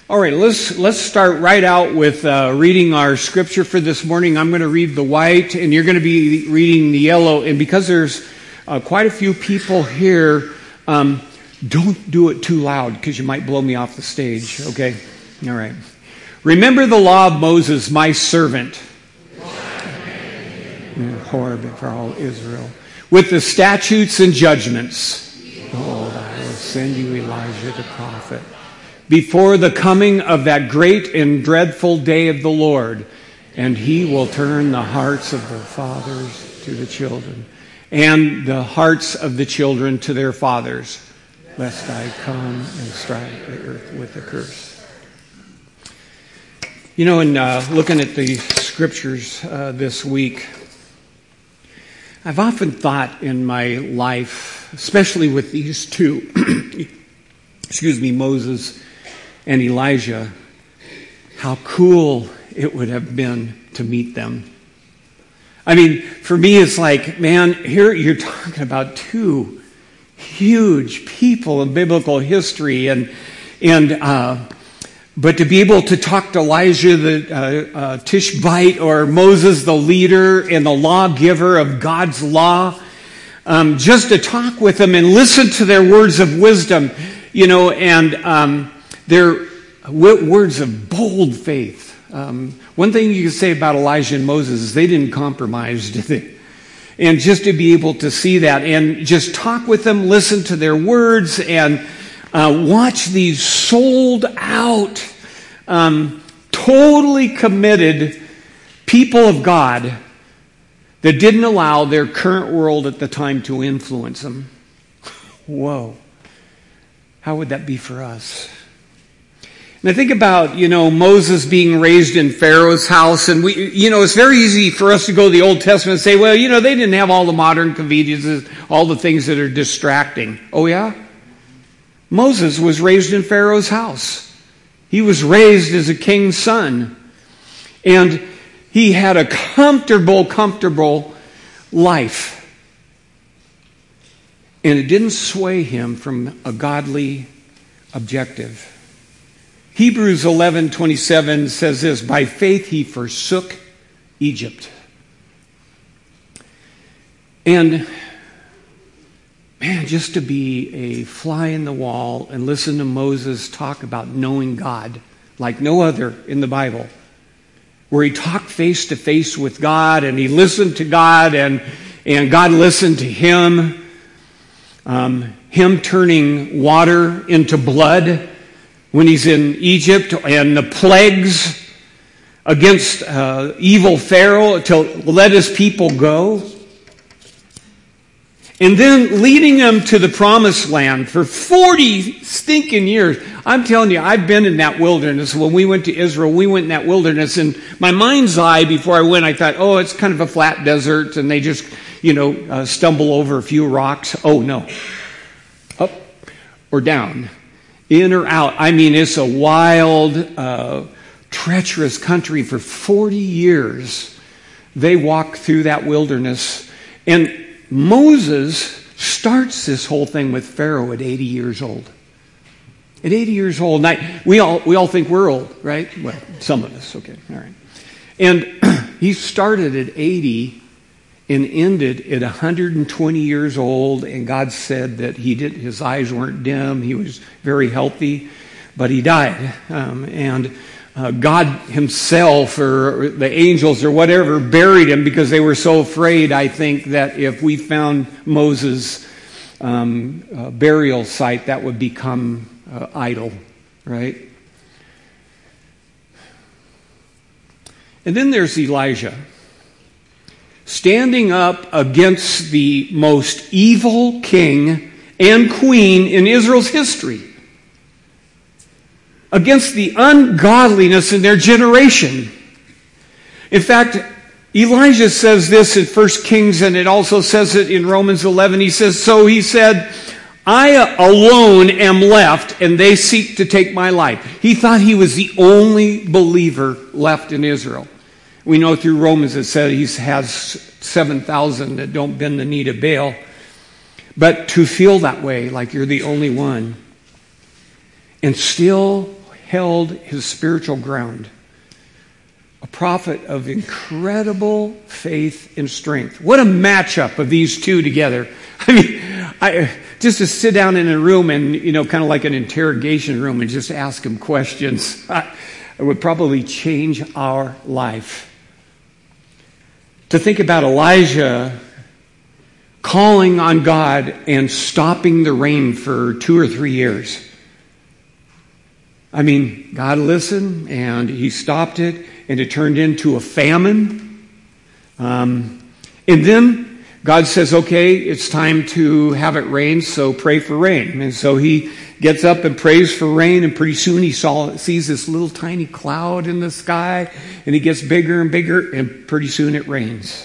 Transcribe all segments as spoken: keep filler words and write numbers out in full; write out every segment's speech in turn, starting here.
All right, let's let's start right out with uh, reading our scripture for this morning. I'm going to read the white, and you're going to be reading the yellow. And because there's uh, quite a few people here, um, don't do it too loud because you might blow me off the stage. Okay? All right. Remember the law of Moses, my servant, Horeb for all Israel, with the statutes and judgments. Behold, I will send you Elijah the prophet before the coming of that great and dreadful day of the Lord, and he will turn the hearts of the fathers to the children, and the hearts of the children to their fathers, lest I come and strike the earth with a curse. You know, in uh, looking at the scriptures uh, this week, I've often thought in my life, especially with these two, excuse me, Moses and Elijah, how cool it would have been to meet them. I mean, for me, it's like, man, here you're talking about two huge people in biblical history, and and uh, but to be able to talk to Elijah the uh, uh, Tishbite, or Moses the leader and the lawgiver of God's law, um, just to talk with them and listen to their words of wisdom, you know, and um, their words of bold faith. Um, one thing you can say about Elijah and Moses is they didn't compromise, did they? And just to be able to see that and just talk with them, listen to their words, and uh, watch these sold out, um, totally committed people of God that didn't allow their current world at the time to influence them. Whoa. How would that be for us? And I think about, you know, Moses being raised in Pharaoh's house, and we, you know, it's very easy for us to go to the Old Testament and say, well, you know, they didn't have all the modern conveniences, all the things that are distracting. Oh, yeah? Moses was raised in Pharaoh's house. He was raised as a king's son. And he had a comfortable, comfortable life. And it didn't sway him from a godly objective. Hebrews eleven twenty-seven says this, by faith he forsook Egypt. And, man, just to be a fly in the wall and listen to Moses talk about knowing God like no other in the Bible, where he talked face to face with God, and he listened to God, and, and God listened to him. Um, him turning water into blood when he's in Egypt, and the plagues against uh, evil Pharaoh to let his people go. And then leading them to the promised land for forty stinking years. I'm telling you, I've been in that wilderness. When we went to Israel, we went in that wilderness, and my mind's eye before I went, I thought, oh, it's kind of a flat desert, and they just, you know, uh, stumble over a few rocks. Oh, no. Up or down. In or out. I mean, it's a wild, uh, treacherous country. For forty years, they walk through that wilderness. And Moses starts this whole thing with Pharaoh at eighty years old. At eighty years old. And I, we all we all think we're old, right? Well, some of us. Okay, all right. And he started at eighty and ended at one hundred twenty years old, and God said that he did. His eyes weren't dim. He was very healthy, but he died. Um, and uh, God himself, or the angels, or whatever, buried him because they were so afraid, I think, that if we found Moses' um, uh, burial site, that would become uh, idol, right? And then there's Elijah, standing up against the most evil king and queen in Israel's history, against the ungodliness in their generation. In fact, Elijah says this in First Kings, and it also says it in Romans eleven. He says, so he said, I alone am left, and they seek to take my life. He thought he was the only believer left in Israel. We know through Romans it said he has seven thousand that don't bend the knee to Baal. But to feel that way, like you're the only one, and still held his spiritual ground. A prophet of incredible faith and strength. What a matchup of these two together. I mean, I, just to sit down in a room and, you know, kind of like an interrogation room and just ask him questions, it would probably change our life. To think about Elijah calling on God and stopping the rain for two or three years. I mean, God listened and he stopped it, and it turned into a famine. Um, and then God says, okay, it's time to have it rain, so pray for rain. And so he gets up and prays for rain, and pretty soon he saw, sees this little tiny cloud in the sky, and it gets bigger and bigger, and pretty soon it rains.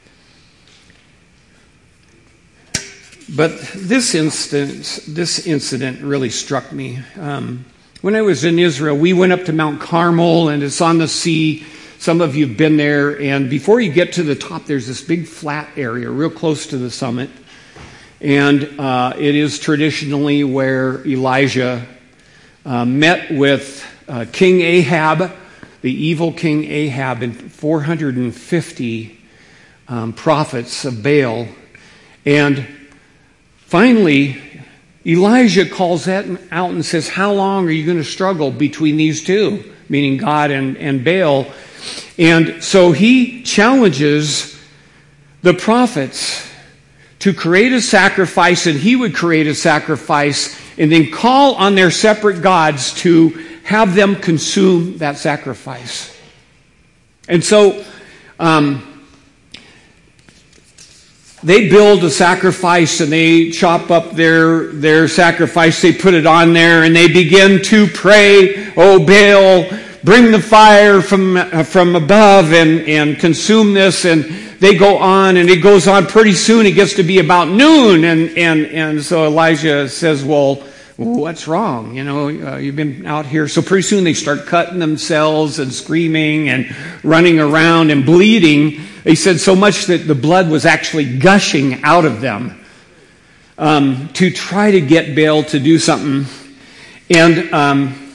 But this instance, this incident really struck me. Um, when I was in Israel, we went up to Mount Carmel, and it's on the sea. Some of you have been there, and before you get to the top, there's this big flat area real close to the summit. And uh, it is traditionally where Elijah uh, met with uh, King Ahab, the evil King Ahab, and four hundred fifty um, prophets of Baal. And finally, Elijah calls that out and says, how long are you going to struggle between these two, meaning God and, and Baal? And so he challenges the prophets to create a sacrifice, and he would create a sacrifice and then call on their separate gods to have them consume that sacrifice. And so um, they build a sacrifice, and they chop up their, their sacrifice, they put it on there, and they begin to pray, "Oh Baal, bring the fire from, uh, from above and, and consume this." And they go on, and it goes on. Pretty soon it gets to be about noon, and, and, and so Elijah says, well, what's wrong? You know, uh, you've been out here. So pretty soon they start cutting themselves and screaming and running around and bleeding. He said so much that the blood was actually gushing out of them um, to try to get Baal to do something. And um,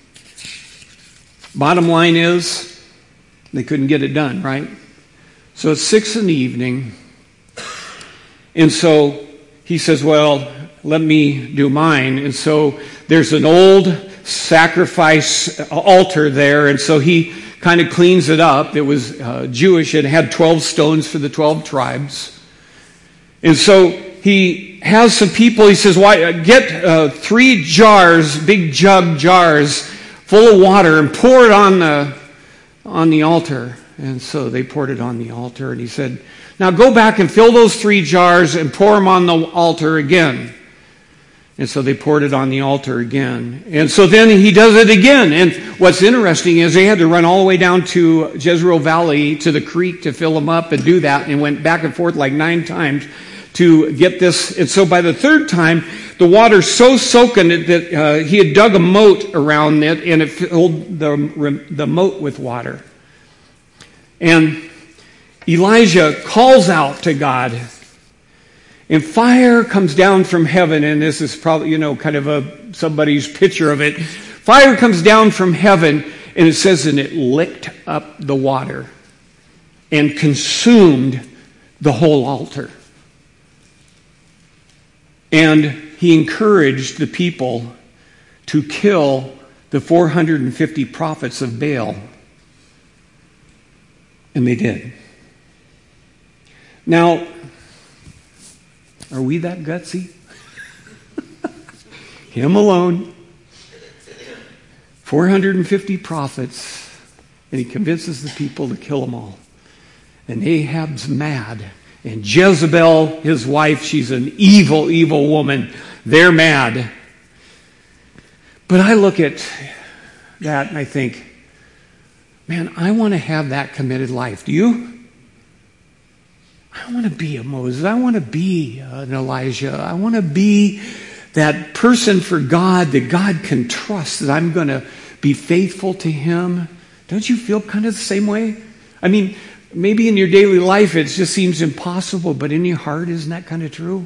bottom line is, they couldn't get it done, right? So it's six in the evening, and so he says, well, let me do mine. And so there's an old sacrifice altar there, and so he kind of cleans it up. It was uh, Jewish. It had twelve stones for the twelve tribes. And so he has some people, he says, why, get uh, three jars, big jug jars, full of water, and pour it on the, on the altar. And so they poured it on the altar, and he said, now go back and fill those three jars and pour them on the altar again. And so they poured it on the altar again. And so then he does it again. And what's interesting is they had to run all the way down to Jezreel Valley to the creek to fill them up and do that, and went back and forth like nine times to get this. And so by the third time, the water's so soaking it that uh, he had dug a moat around it, and it filled the, the moat with water. And Elijah calls out to God, and fire comes down from heaven. And this is probably, you know, kind of a somebody's picture of it. Fire comes down from heaven, and it says, and it licked up the water and consumed the whole altar. And he encouraged the people to kill the four hundred fifty prophets of Baal. And they did. Now, are we that gutsy? Him alone. four hundred fifty prophets. And he convinces the people to kill them all. And Ahab's mad. And Jezebel, his wife, she's an evil, evil woman. They're mad. But I look at that and I think, man, I want to have that committed life. Do you? I want to be a Moses. I want to be an Elijah. I want to be that person for God that God can trust, that I'm going to be faithful to him. Don't you feel kind of the same way? I mean, maybe in your daily life it just seems impossible, but in your heart, isn't that kind of true?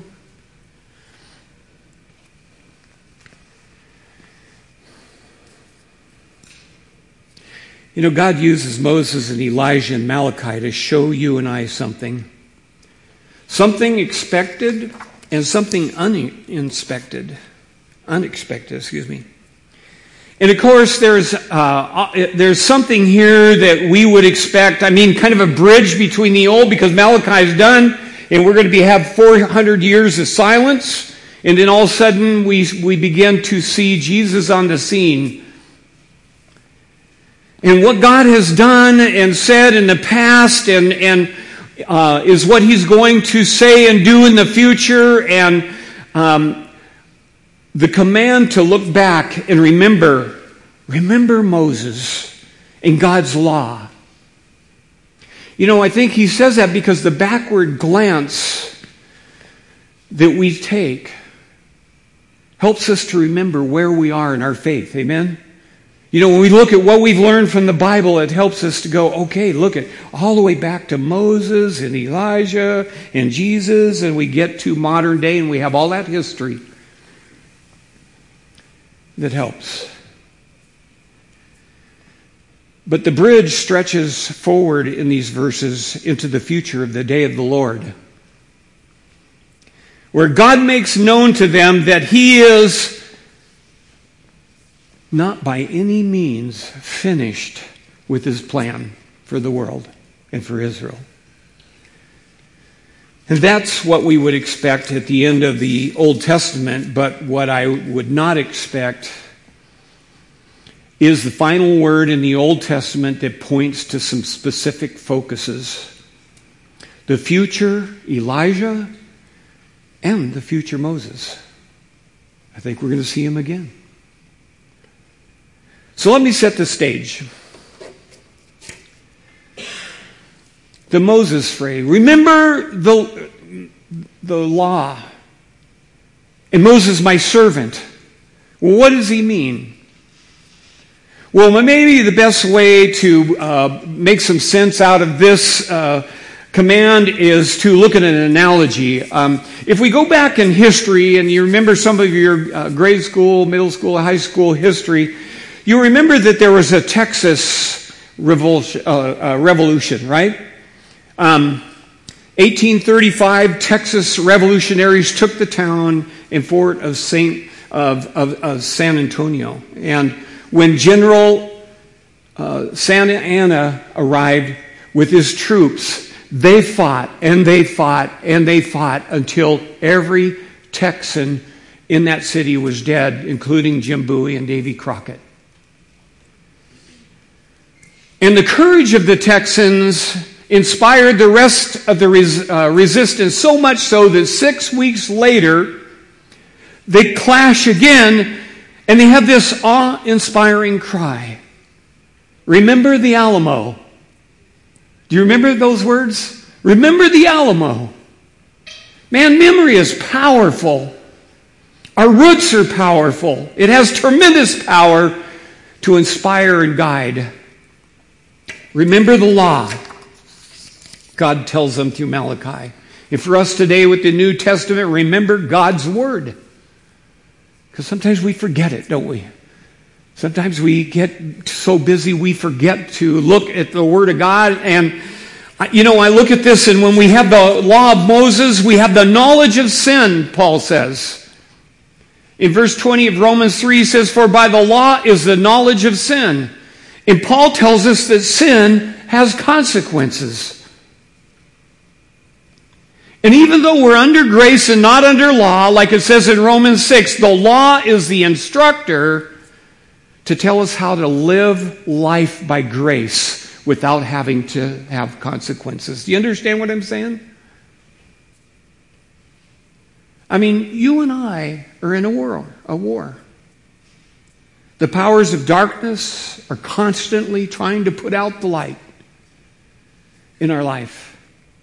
You know, God uses Moses and Elijah and Malachi to show you and I something. Something expected and something uninspected. Unexpected, excuse me. And of course, there's uh, there's something here that we would expect. I mean, kind of a bridge between the old, because Malachi is done, and we're going to be have four hundred years of silence, and then all of a sudden we we begin to see Jesus on the scene. And what God has done and said in the past, and and uh, is what He's going to say and do in the future, and um, the command to look back and remember, remember Moses and God's law. You know, I think He says that because the backward glance that we take helps us to remember where we are in our faith. Amen? You know, when we look at what we've learned from the Bible, it helps us to go, okay, look at all the way back to Moses and Elijah and Jesus, and we get to modern day and we have all that history that helps. But the bridge stretches forward in these verses into the future of the day of the Lord, where God makes known to them that He is not by any means finished with His plan for the world and for Israel. And that's what we would expect at the end of the Old Testament, but what I would not expect is the final word in the Old Testament that points to some specific focuses. The future Elijah and the future Moses. I think we're going to see him again. So let me set the stage. The Moses phrase. Remember the, the law. And Moses, my servant. Well, what does he mean? Well, maybe the best way to uh, make some sense out of this uh, command is to look at an analogy. Um, if we go back in history, and you remember some of your uh, grade school, middle school, high school history, you remember that there was a Texas revolution, uh, uh, revolution right? Um, eighteen thirty-five, Texas revolutionaries took the town and fort of Saint of, of, of San Antonio. And when General uh, Santa Anna arrived with his troops, they fought and they fought and they fought until every Texan in that city was dead, including Jim Bowie and Davy Crockett. And the courage of the Texans inspired the rest of the res- uh, resistance, so much so that six weeks later, they clash again, and they have this awe-inspiring cry. Remember the Alamo. Do you remember those words? Remember the Alamo. Man, memory is powerful. Our roots are powerful. It has tremendous power to inspire and guide. Remember the law. God tells them through Malachi. And for us today with the New Testament, remember God's Word. Because sometimes we forget it, don't we? Sometimes we get so busy we forget to look at the Word of God. And, you know, I look at this, and when we have the law of Moses, we have the knowledge of sin, Paul says. In verse twenty of Romans three, he says, for by the law is the knowledge of sin. And Paul tells us that sin has consequences. And even though we're under grace and not under law, like it says in Romans six, the law is the instructor to tell us how to live life by grace without having to have consequences. Do you understand what I'm saying? I mean, you and I are in a war, a war. The powers of darkness are constantly trying to put out the light in our life.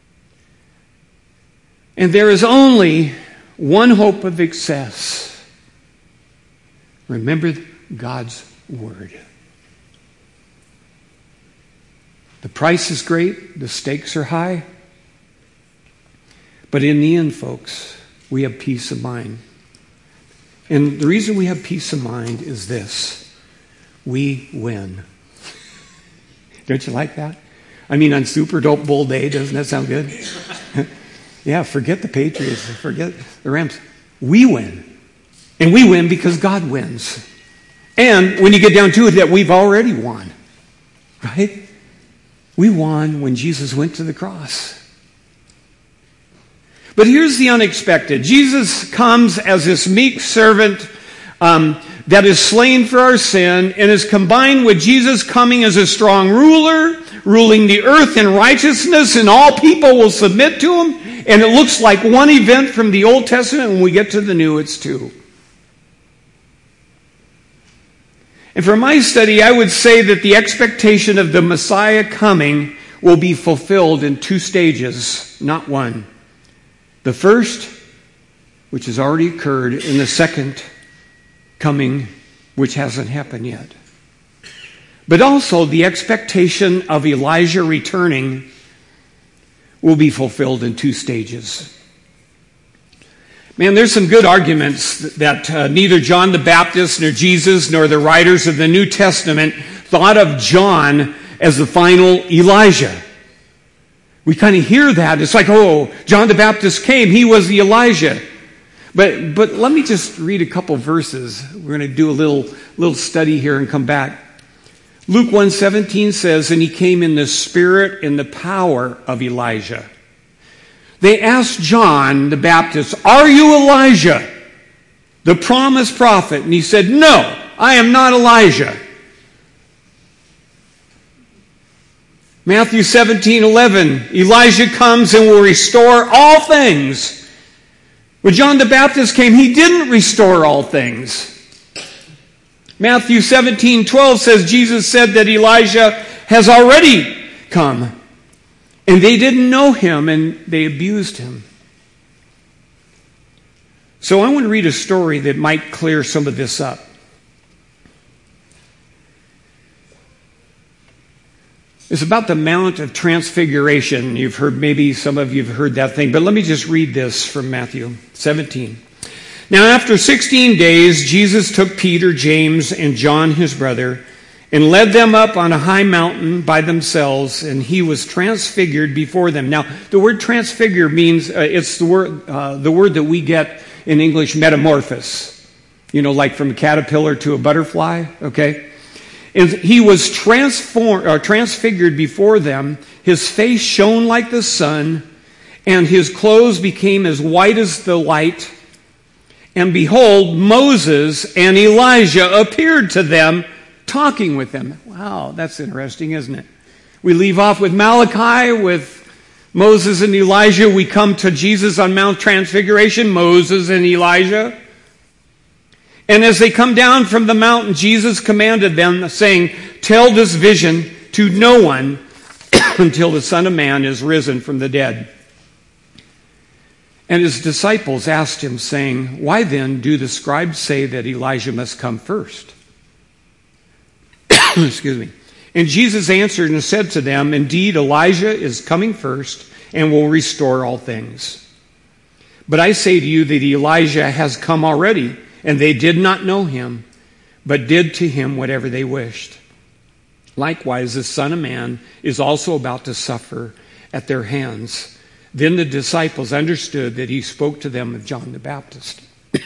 And there is only one hope of success. Remember God's Word. The price is great, the stakes are high, but in the end, folks, we have peace of mind. And the reason we have peace of mind is this: we win. Don't you like that? I mean, on Super Dope Bowl day, doesn't that sound good? Yeah, forget the Patriots, forget the Rams. We win. And we win because God wins. And when you get down to it, that we've already won. Right? We won when Jesus went to the cross. But here's the unexpected. Jesus comes as this meek servant um, that is slain for our sin, and is combined with Jesus coming as a strong ruler, ruling the earth in righteousness, and all people will submit to him. And it looks like one event from the Old Testament. When we get to the New, it's two. And for my study, I would say that the expectation of the Messiah coming will be fulfilled in two stages, not one. The first, which has already occurred, and the second coming, which hasn't happened yet. But also the expectation of Elijah returning will be fulfilled in two stages. Man, there's some good arguments that uh, neither John the Baptist nor Jesus nor the writers of the New Testament thought of John as the final Elijah. We kind of hear that. It's like, oh, John the Baptist came. He was the Elijah. But but let me just read a couple verses. We're going to do a little, little study here and come back. Luke one seventeen says, and he came in the spirit and the power of Elijah. They asked John the Baptist, are you Elijah, the promised prophet? And he said, no, I am not Elijah. Matthew seventeen eleven, Elijah comes and will restore all things. When John the Baptist came, he didn't restore all things. Matthew seventeen twelve says, Jesus said that Elijah has already come. And they didn't know him, and they abused him. So I want to read a story that might clear some of this up. It's about the Mount of Transfiguration. You've heard, maybe some of you have heard that thing, but let me just read this from Matthew seventeen. Now after sixteen days, Jesus took Peter, James, and John his brother, and led them up on a high mountain by themselves, and he was transfigured before them. Now, the word transfigure means, uh, it's the word, uh, the word that we get in English, metamorphosis. You know, like from a caterpillar to a butterfly, okay? And he was transformed, or transfigured before them. His face shone like the sun, and his clothes became as white as the light. And behold, Moses and Elijah appeared to them, talking with them. Wow, that's interesting, isn't it? We leave off with Malachi, with Moses and Elijah. We come to Jesus on Mount Transfiguration, Moses and Elijah. And as they come down from the mountain, Jesus commanded them, saying, tell this vision to no one until the Son of Man is risen from the dead. And his disciples asked him, saying, why then do the scribes say that Elijah must come first? Excuse me. And Jesus answered and said to them, indeed, Elijah is coming first and will restore all things. But I say to you that Elijah has come already, and they did not know him, but did to him whatever they wished. Likewise, the Son of Man is also about to suffer at their hands. Then the disciples understood that he spoke to them of John the Baptist.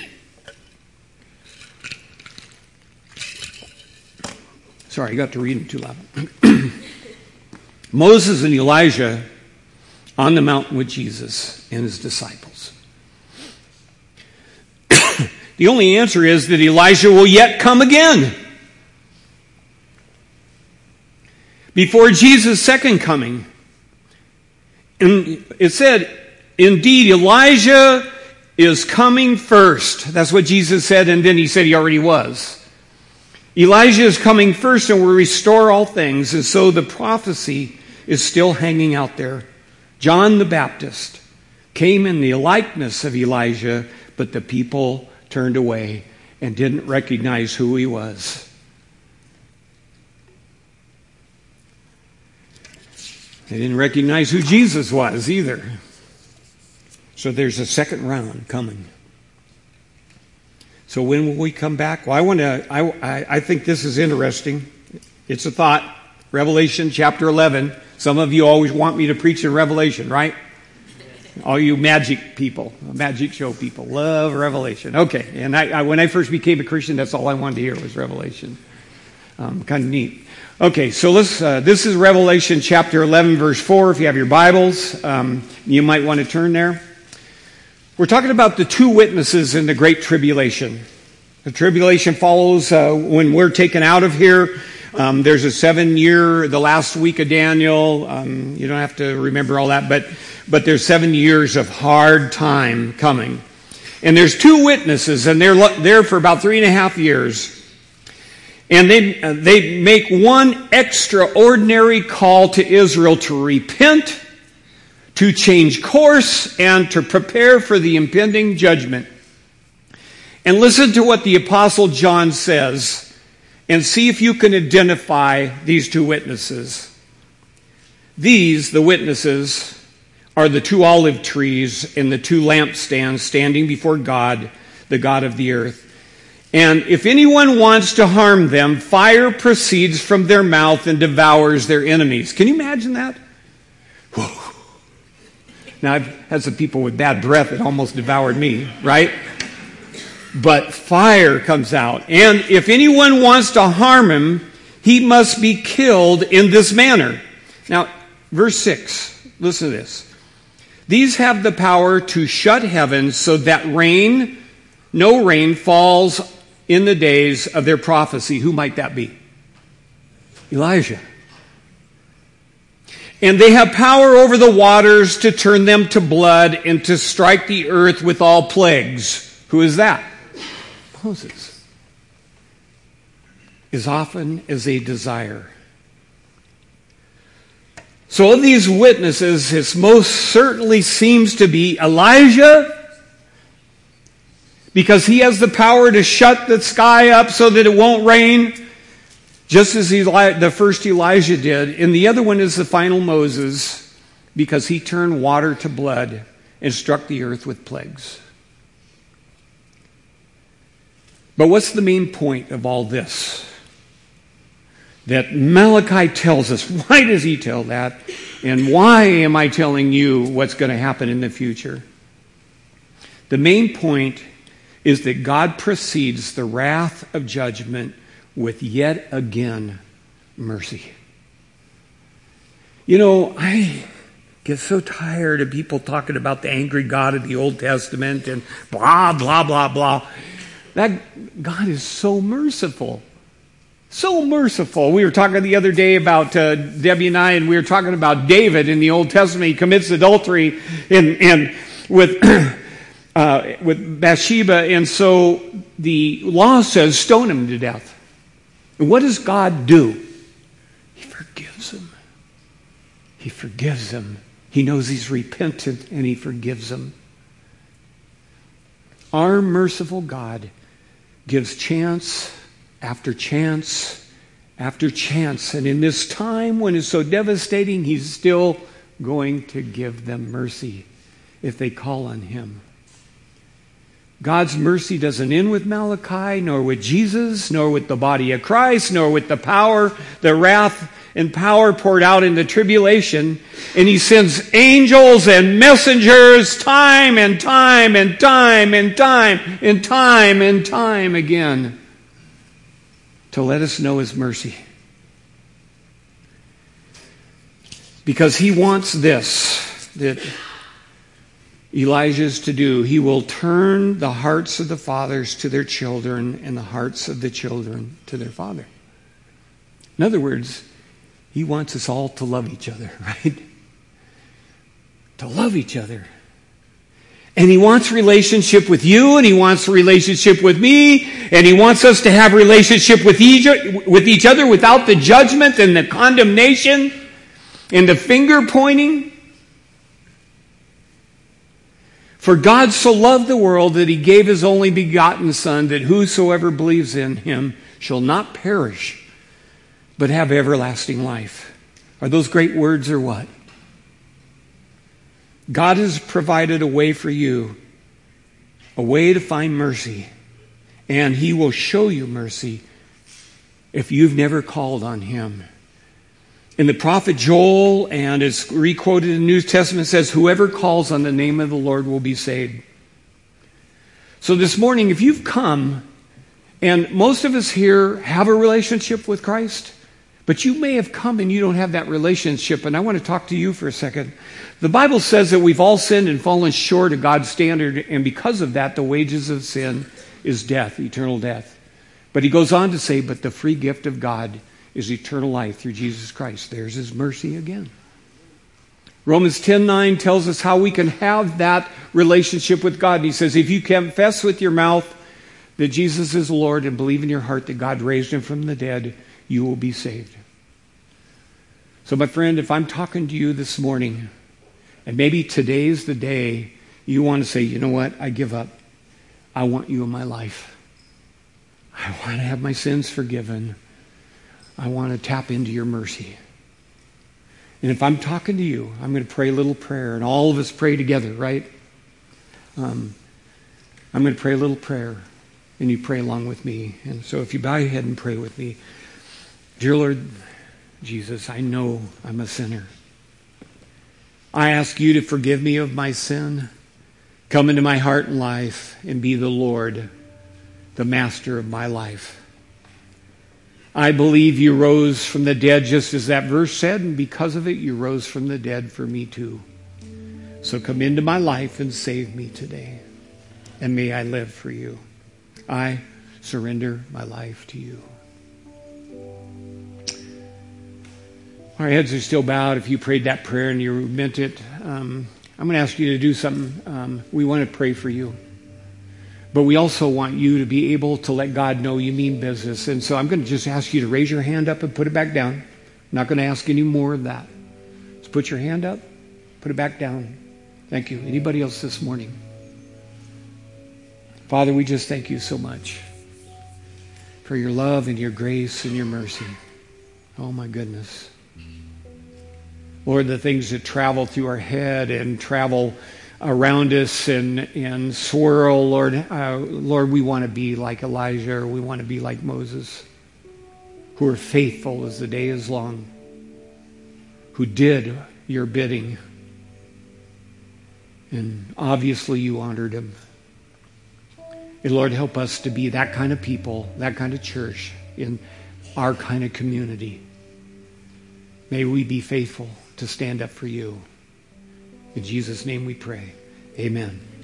Sorry, I got to read them too loud. Moses and Elijah on the mountain with Jesus and his disciples. The only answer is that Elijah will yet come again. Before Jesus' second coming. And it said, indeed, Elijah is coming first. That's what Jesus said, and then he said he already was. Elijah is coming first and will restore all things. And so the prophecy is still hanging out there. John the Baptist came in the likeness of Elijah, but the people turned away and didn't recognize who he was. They didn't recognize who Jesus was either. So there's a second round coming. So when will we come back? Well, I want to. I, I, I think this is interesting. It's a thought. Revelation chapter eleven. Some of you always want me to preach in Revelation, right? All you magic people, magic show people, love Revelation. Okay, and I, I, when I first became a Christian, that's all I wanted to hear was Revelation. Um, kind of neat. Okay, so let's. Uh, this is Revelation chapter eleven, verse four. If you have your Bibles, um, you might want to turn there. We're talking about the two witnesses in the Great Tribulation. The tribulation follows uh, when we're taken out of here. Um, there's a seven-year, the last week of Daniel. Um, you don't have to remember all that, but but there's seven years of hard time coming. And there's two witnesses, and they're there for about three and a half years. And they uh, they make one extraordinary call to Israel to repent, to change course, and to prepare for the impending judgment. And listen to what the Apostle John says, and see if you can identify these two witnesses. These, the witnesses, are the two olive trees and the two lampstands standing before God, the God of the earth. And if anyone wants to harm them, fire proceeds from their mouth and devours their enemies. Can you imagine that? Whoa. Now, I've had some people with bad breath that almost devoured me, right? But fire comes out. And if anyone wants to harm him, he must be killed in this manner. Now, verse six, listen to this. These have the power to shut heaven so that rain, no rain falls in the days of their prophecy. Who might that be? Elijah. And they have power over the waters to turn them to blood and to strike the earth with all plagues. Who is that? Moses. As often as they desire. So of these witnesses, it most certainly seems to be Elijah, because he has the power to shut the sky up so that it won't rain, just as Eli- the first Elijah did. And the other one is the final Moses, because he turned water to blood and struck the earth with plagues. But what's the main point of all this? That Malachi tells us. Why does he tell that? And why am I telling you what's going to happen in the future? The main point is that God precedes the wrath of judgment with yet again mercy. You know, I get so tired of people talking about the angry God of the Old Testament and blah, blah, blah, blah. That God is so merciful. So merciful. We were talking the other day about uh, Debbie and I, and we were talking about David in the Old Testament. He commits adultery in, in, with... Uh, with Bathsheba, and so the law says stone him to death. And what does God do? He forgives him. He forgives him. He knows he's repentant, and he forgives him. Our merciful God gives chance after chance after chance, and in this time when it's so devastating, he's still going to give them mercy if they call on him. God's mercy doesn't end with Malachi, nor with Jesus, nor with the body of Christ, nor with the power, the wrath and power poured out in the tribulation. And he sends angels and messengers time and time and time and time and time and time again to let us know his mercy. Because he wants this, that Elijah's to do. He will turn the hearts of the fathers to their children and the hearts of the children to their father. In other words, he wants us all to love each other, right? To love each other. And he wants relationship with you, and he wants relationship with me, and he wants us to have relationship with each, with each other without the judgment and the condemnation and the finger pointing. For God so loved the world that he gave his only begotten Son, that whosoever believes in him shall not perish, but have everlasting life. Are those great words or what? God has provided a way for you, a way to find mercy, and he will show you mercy if you've never called on him. In the prophet Joel, and it's re-quoted in the New Testament, says, whoever calls on the name of the Lord will be saved. So this morning, if you've come, and most of us here have a relationship with Christ, but you may have come and you don't have that relationship, and I want to talk to you for a second. The Bible says that we've all sinned and fallen short of God's standard, and because of that, the wages of sin is death, eternal death. But he goes on to say, but the free gift of God is eternal life through Jesus Christ. There's his mercy again. Romans ten nine tells us how we can have that relationship with God. And he says, if you confess with your mouth that Jesus is Lord and believe in your heart that God raised him from the dead, you will be saved. So my friend, if I'm talking to you this morning, and maybe today's the day you want to say, you know what, I give up. I want you in my life. I want to have my sins forgiven. I want to tap into your mercy. And if I'm talking to you, I'm going to pray a little prayer, and all of us pray together, right? Um, I'm going to pray a little prayer, and you pray along with me. And so if you bow your head and pray with me. Dear Lord Jesus, I know I'm a sinner. I ask you to forgive me of my sin. Come into my heart and life and be the Lord, the master of my life. I believe you rose from the dead just as that verse said, and because of it, you rose from the dead for me too. So come into my life and save me today. And may I live for you. I surrender my life to you. Our heads are still bowed. If you prayed that prayer and you meant it, um, I'm going to ask you to do something. Um, we want to pray for you. But we also want you to be able to let God know you mean business. And so I'm going to just ask you to raise your hand up and put it back down. I'm not going to ask any more of that. Just put your hand up, put it back down. Thank you. Anybody else this morning? Father, we just thank you so much for your love and your grace and your mercy. Oh my goodness. Lord, the things that travel through our head and travel around us and, and swirl, Lord, uh, Lord, we want to be like Elijah, or we want to be like Moses, who are faithful as the day is long, who did your bidding. And obviously you honored him. And Lord, help us to be that kind of people, that kind of church in our kind of community. May we be faithful to stand up for you. In Jesus' name we pray. Amen.